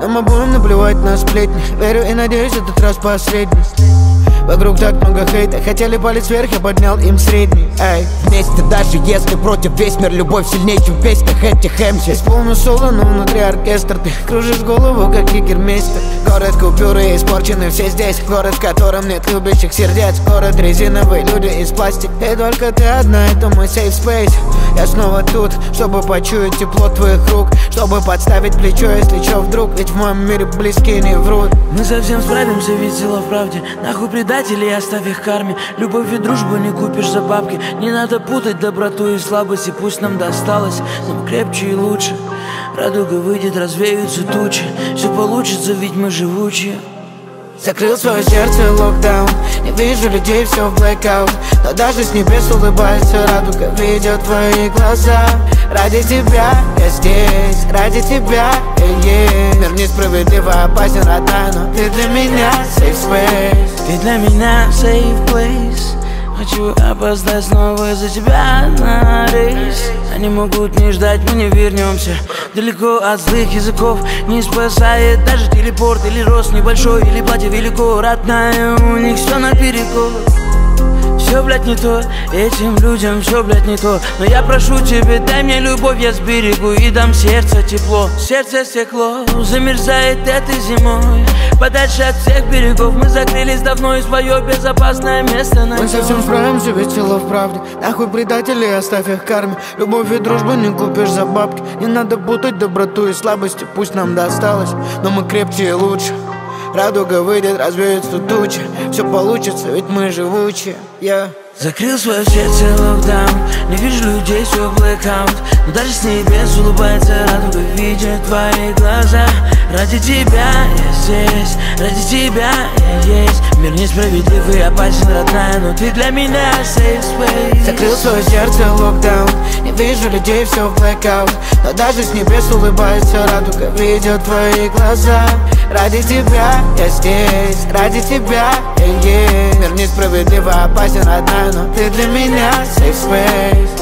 Но мы будем наплевать на сплетни. Верю и надеюсь, этот раз последний. Вокруг так много хейта, хотели палец вверх, я поднял им средний. Эй. Вместе даже если против весь мир, любовь сильнее, чем в песнях этих МС. Исполню соло, но внутри оркестр. Ты кружишь голову, как егермейстер. Город купюры испорчены все здесь. Город, в котором нет любящих сердец. Город резиновый, люди из пластика. И только ты одна, это мой safe space. Я снова тут, чтобы почуять тепло твоих рук, чтобы подставить плечо, если чё вдруг. Ведь в моем мире близкие не врут. Мы совсем справимся, ведь сила в правде. Нахуй предателей, оставь их карме. Любовь и дружбу не купишь за бабки. Не надо путать доброту и слабость. И пусть нам досталось, но мы крепче и лучше. Радуга выйдет, развеются тучи. Все получится, ведь мы живучие. Закрыл свое сердце локдаун. Не вижу людей, все в blackout. Но даже с небес улыбается радуга, видит твои глаза. Ради тебя я здесь, ради тебя я есть. Мир несправедливо опасен, родная, но ты для меня safe space. Ты для меня safe place. Хочу опоздать снова из-за тебя на рейс. Они могут не ждать, мы не вернемся. Далеко от злых языков не спасает даже телепорт. Или рост небольшой, или платье велико. Родная, у них все наперекор. Все, блядь, не то, этим людям все, блядь, не то. Но я прошу тебя, дай мне любовь, я сберегу и дам сердце тепло. Сердце стекло замерзает этой зимой. Подальше от всех берегов мы закрылись давно, и свое безопасное место найдем. Мы совсем справимся, ведь сила в правде. Нахуй предателей, оставь их карме. Любовь и дружбу не купишь за бабки. Не надо путать доброту и слабости. Пусть нам досталось, но мы крепче и лучше. Радуга выйдет, развеются тучи. Все получится, ведь мы живучие. Закрыл свое сердце локдаун. Не вижу людей, все blackout. Но даже с небес улыбается радуга, видит твои глаза. Ради тебя я здесь, ради тебя я есть. Мир несправедлив и опасен, родная, но ты для меня safe space. Закрыл свое сердце локдаун. Не вижу людей, все в blackout. Но даже с небес улыбается радуга, видит твои глаза. Ради тебя я здесь, ради тебя я есть. Мир несправедливо опасен, родная, но ты для меня safe space.